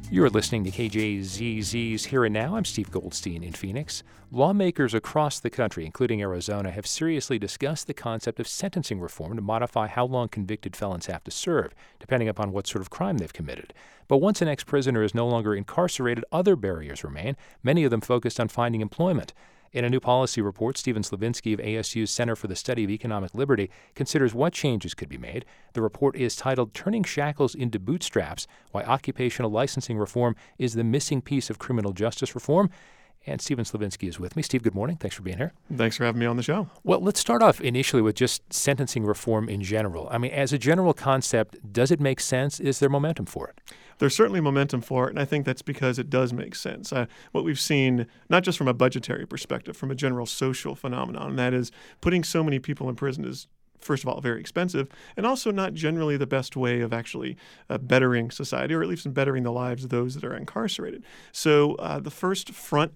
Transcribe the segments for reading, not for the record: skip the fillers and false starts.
You're listening to KJZZ's Here and Now. I'm Steve Goldstein in Phoenix. Lawmakers across the country, including Arizona, have seriously discussed the concept of sentencing reform to modify how long convicted felons have to serve, depending upon what sort of crime they've committed. But once an ex-prisoner is no longer incarcerated, other barriers remain, many of them focused on finding employment. In a new policy report, Stephen Slavinsky of ASU's Center for the Study of Economic Liberty considers what changes could be made. The report is titled Turning Shackles into Bootstraps: Why Occupational Licensing Reform is the Missing Piece of Criminal Justice Reform. And Stephen Slavinsky is with me. Steve, good morning. Thanks for being here. Thanks for having me on the show. Well, let's start off initially with just sentencing reform in general. I mean, as a general concept, does it make sense? Is there momentum for it? There's certainly momentum for it, and I think that's because it does make sense. What we've seen, not just from a budgetary perspective, from a general social phenomenon, and that is putting so many people in prison is, first of all, very expensive, and also not generally the best way of actually bettering society, or at least in bettering the lives of those that are incarcerated. So the first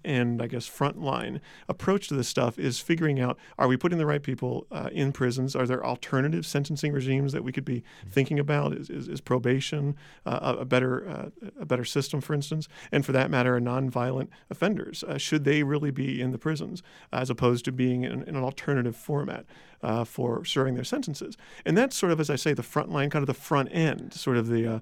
frontline approach to this stuff is figuring out, are we putting the right people in prisons? Are there alternative sentencing regimes that we could be thinking about? Is probation a better system, for instance? And for that matter, nonviolent offenders, should they really be in the prisons as opposed to being in an alternative format for serving their sentences? And that's sort of, as I say, the front line, kind of the front end, sort of the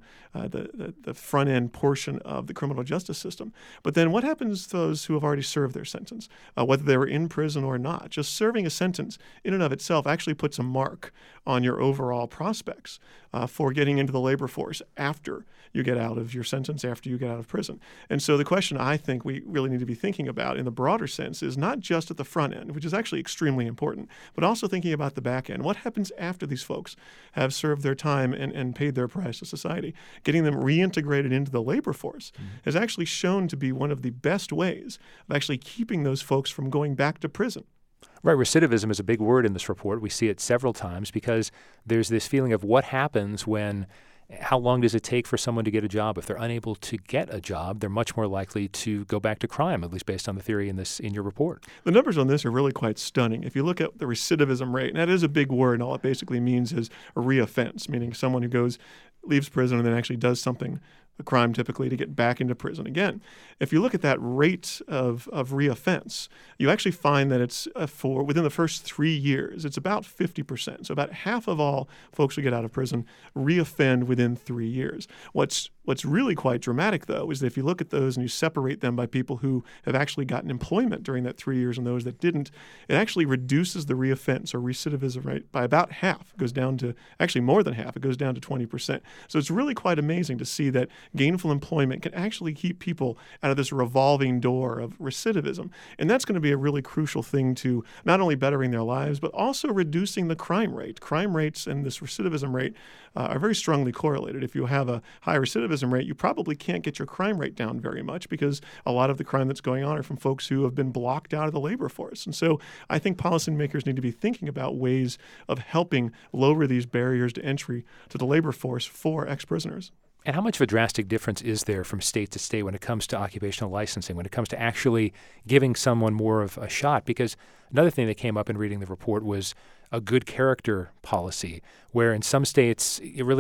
front end portion of the criminal justice system. But then what happens to those who have already served their sentence, whether they were in prison or not? Just serving a sentence in and of itself actually puts a mark on your overall prospects for getting into the labor force after you get out of your sentence, after you get out of prison. And so the question I think we really need to be thinking about in the broader sense is not just at the front end, which is actually extremely important, but also thinking about the back end. What happens after these folks have served their time and paid their price to society? Getting them reintegrated into the labor force has actually shown to be one of the best ways of actually keeping those folks from going back to prison. Right. Recidivism is a big word in this report. We see it several times because there's this feeling of what happens when, how long does it take for someone to get a job? If they're unable to get a job, they're much more likely to go back to crime, at least based on the theory in your report. The numbers on this are really quite stunning. If you look at the recidivism rate, and that is a big word, and all it basically means is a reoffense, meaning someone who leaves prison and then actually does something, a crime typically, to get back into prison again. If you look at that rate of reoffense, you actually find that it's for within the first 3 years, it's about 50%. So about half of all folks who get out of prison reoffend within 3 years. What's really quite dramatic, though, is that if you look at those and you separate them by people who have actually gotten employment during that 3 years and those that didn't, it actually reduces the reoffense or recidivism rate by about half. It goes down to, actually more than half, it goes down to 20%. So it's really quite amazing to see that gainful employment can actually keep people out of this revolving door of recidivism. And that's going to be a really crucial thing to not only bettering their lives, but also reducing the crime rate. Crime rates and this recidivism rate are very strongly correlated. If you have a high recidivism rate, you probably can't get your crime rate down very much because a lot of the crime that's going on are from folks who have been blocked out of the labor force. And so I think policymakers need to be thinking about ways of helping lower these barriers to entry to the labor force for ex-prisoners. And how much of a drastic difference is there from state to state when it comes to occupational licensing, when it comes to actually giving someone more of a shot? Because another thing that came up in reading the report was a good character policy, where in some states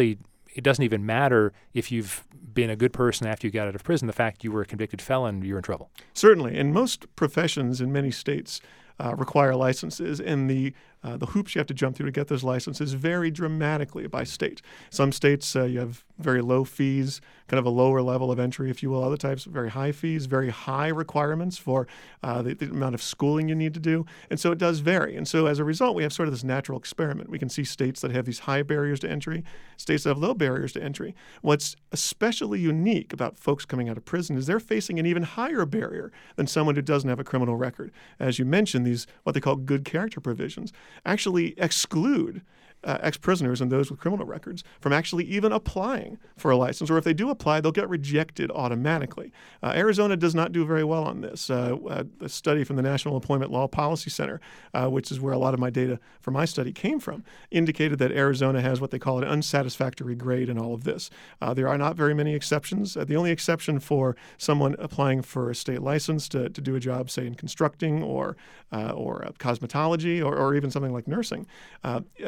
it doesn't even matter if you've been a good person after you got out of prison. The fact you were a convicted felon, you're in trouble. Certainly. And most professions in many states require licenses, and the hoops you have to jump through to get those licenses vary dramatically by state. Some states you have very low fees, kind of a lower level of entry, if you will. Other types, very high fees, very high requirements for the amount of schooling you need to do. And so it does vary. And so as a result, we have sort of this natural experiment. We can see states that have these high barriers to entry, states that have low barriers to entry. What's especially unique about folks coming out of prison is they're facing an even higher barrier than someone who doesn't have a criminal record. As you mentioned, these what they call good character provisions actually exclude ex-prisoners and those with criminal records from actually even applying for a license. Or if they do apply, they'll get rejected automatically. Arizona does not do very well on this. A study from the National Employment Law Policy Center, which is where a lot of my data for my study came from, indicated that Arizona has what they call an unsatisfactory grade in all of this. There are not very many exceptions. The only exception for someone applying for a state license to do a job, say, in constructing or cosmetology or even something like nursing, even if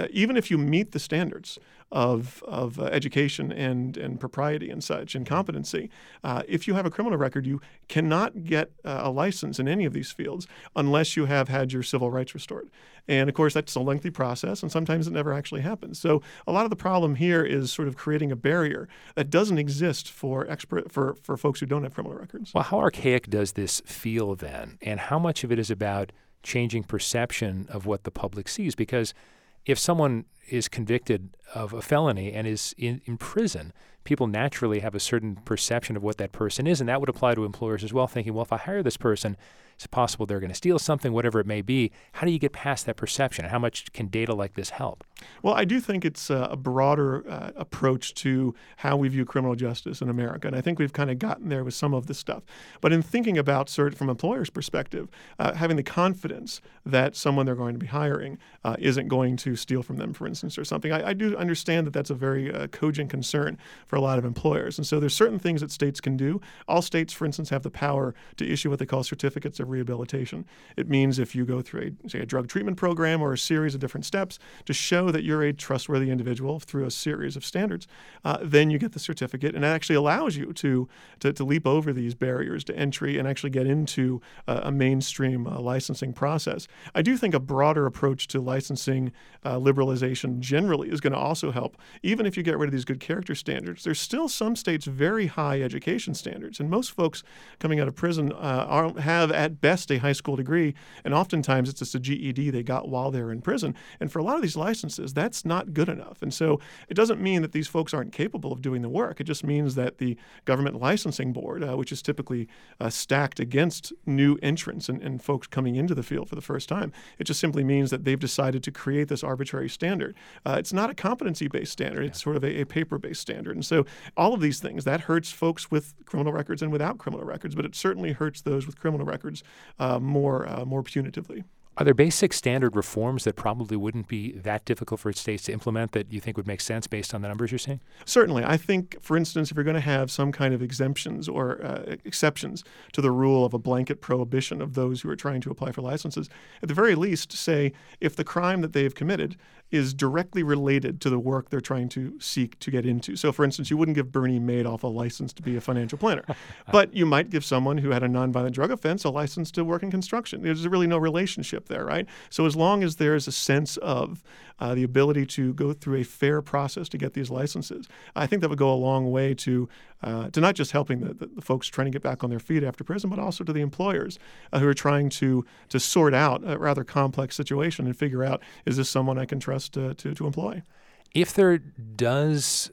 if you meet the standards of education and propriety and such and competency, if you have a criminal record, you cannot get a license in any of these fields unless you have had your civil rights restored. And of course, that's a lengthy process, and sometimes it never actually happens. So a lot of the problem here is sort of creating a barrier that doesn't exist for folks who don't have criminal records. Well, how archaic does this feel then? And how much of it is about changing perception of what the public sees? Because if someone is convicted of a felony and is in prison, people naturally have a certain perception of what that person is, and that would apply to employers as well, thinking, well, if I hire this person, it's possible they're going to steal something, whatever it may be. How do you get past that perception? How much can data like this help? Well, I do think it's a broader approach to how we view criminal justice in America, and I think we've kind of gotten there with some of this stuff. But in thinking about from employers' perspective, having the confidence that someone they're going to be hiring isn't going to steal from them, for instance, or something, I do understand that that's a very cogent concern for a lot of employers. And so there's certain things that states can do. All states, for instance, have the power to issue what they call certificates of rehabilitation. It means if you go through a drug treatment program or a series of different steps to show that you're a trustworthy individual through a series of standards, then you get the certificate, and that actually allows you to leap over these barriers to entry and actually get into a mainstream licensing process. I do think a broader approach to licensing liberalization generally is going to also help. Even if you get rid of these good character standards, there's still some states very high education standards, and most folks coming out of prison have at best a high school degree, and oftentimes it's just a GED they got while they're in prison. And for a lot of these licenses, that's not good enough. And so it doesn't mean that these folks aren't capable of doing the work. It just means that the government licensing board, which is typically stacked against new entrants and folks coming into the field for the first time, it just simply means that they've decided to create this arbitrary standard. It's not a competency-based standard. It's sort of a paper-based standard. And so all of these things, that hurts folks with criminal records and without criminal records, but it certainly hurts those with criminal records more punitively. Are there basic standard reforms that probably wouldn't be that difficult for states to implement that you think would make sense based on the numbers you're seeing? Certainly. I think, for instance, if you're going to have some kind of exemptions or exceptions to the rule of a blanket prohibition of those who are trying to apply for licenses, at the very least, say if the crime that they have committed is directly related to the work they're trying to seek to get into. So, for instance, you wouldn't give Bernie Madoff a license to be a financial planner, but you might give someone who had a nonviolent drug offense a license to work in construction. There's really no relationship there, right? So as long as there's a sense of the ability to go through a fair process to get these licenses, I think that would go a long way to not just helping the folks trying to get back on their feet after prison, but also to the employers who are trying to sort out a rather complex situation and figure out, is this someone I can trust to employ? If there does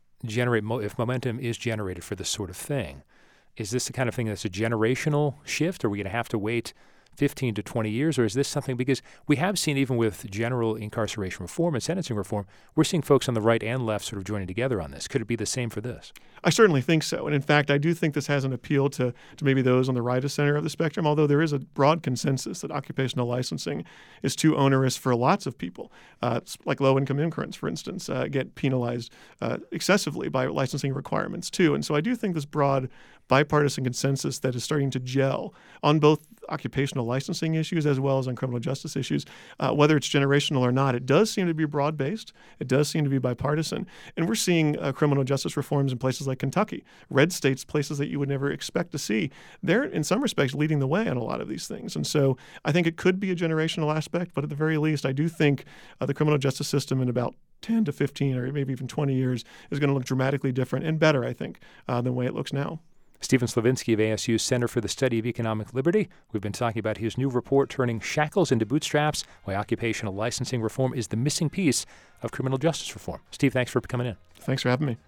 if momentum is generated for this sort of thing, is this the kind of thing that's a generational shift? Are we going to have to wait 15 to 20 years, or is this something, because we have seen even with general incarceration reform and sentencing reform, we're seeing folks on the right and left sort of joining together on this. Could it be the same for this? I certainly think so. And in fact, I do think this has an appeal to maybe those on the right of center of the spectrum, although there is a broad consensus that occupational licensing is too onerous for lots of people. Like low-income immigrants, for instance, get penalized excessively by licensing requirements too. And so I do think this broad bipartisan consensus that is starting to gel on both occupational licensing issues as well as on criminal justice issues, whether it's generational or not, it does seem to be broad-based. It does seem to be bipartisan. And we're seeing criminal justice reforms in places like Kentucky, red states, places that you would never expect to see. They're, in some respects, leading the way on a lot of these things. And so I think it could be a generational aspect, but at the very least, I do think the criminal justice system in about 10 to 15 or maybe even 20 years is going to look dramatically different and better, I think, than the way it looks now. Stephen Slavinsky of ASU's Center for the Study of Economic Liberty. We've been talking about his new report, Turning Shackles into Bootstraps, Why Occupational Licensing Reform is the Missing Piece of Criminal Justice Reform. Steve, thanks for coming in. Thanks for having me.